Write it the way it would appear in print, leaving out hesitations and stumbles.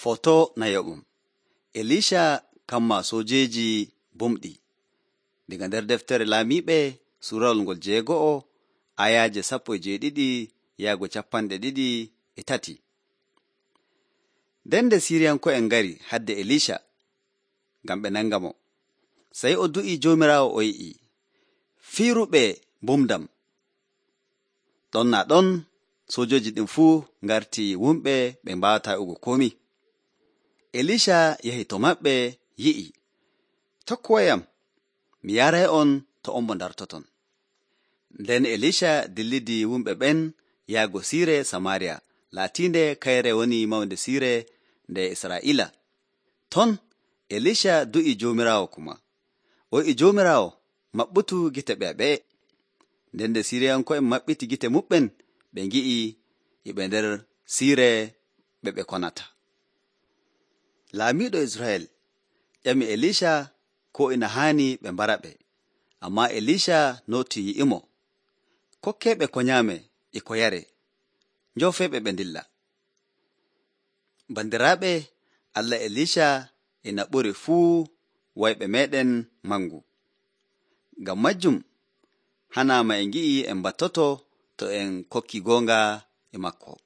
Foto na yoɓum. Elisha kamma sojeji bumɗi. Diga nder deftere laamiɓe surawol ngol 6 ayaje 17 yaago 23. Nden nde Siriyanko'en ngari hadde Elisha ngam ɓe nanga mo. Sai o du'i jomirawo o yi'i, fiiruɓe bumdam. Ɗon na ɗon sojoji ɗin fuu ngarti wumɓe ɓe mbawata ugo komi. Elisha yahi to maɓɓe yi'i, tokkoyam, mi yaray on to on bo dartoton. Nden Elisha dillidi wumɓe ɓen yaago siire Samariya, laatinde kayre woni mawnde siire nde Israa'ila. Ton Elisha du'i jomirawo kuma. O yi'i jomirawo, maɓɓutu gite ɓe. Nden nde Siriyanko'en maɓɓiti gite muɓɓen, ɓe ngi'i iɓe nder siire ɓe konata. Laamiɗo Israel ƴami Elisha ko ina haani ɓe mbara ɓe, amma Elisha noti yi'imo, kokkeɓe ko nyame e ko yare, njofeɓe ɓe ndilla. Bandiraɓe, Allah Elisha ina ɓuri fuu wayɓe meɗen mangu. Ngam majjum, hanama en ngi'i en battoto to en kokki gonga e makko.